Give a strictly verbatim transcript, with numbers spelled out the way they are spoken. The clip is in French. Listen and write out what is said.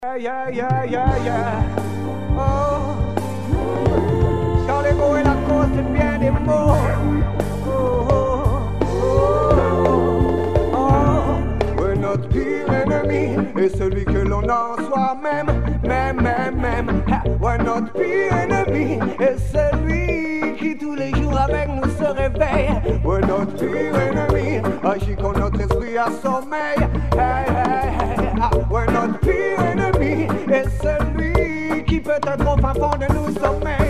Yeah, yeah, yeah, yeah, yeah. Oh, quand l'ego est la cause, c'est bien des mots. Oh, oh, oh, oh. Ouais, notre pire ennemi est celui que l'on a en soi-même, même, même, même. Ouais, notre pire ennemi est celui qui tous les jours avec nous se réveille. Ouais, notre pire ennemi agit quand notre esprit a sommeil. Hey, hey, hey. Ah, ouais, notre pire ennemi est celui qui peut être au fin fond de nous sommeil.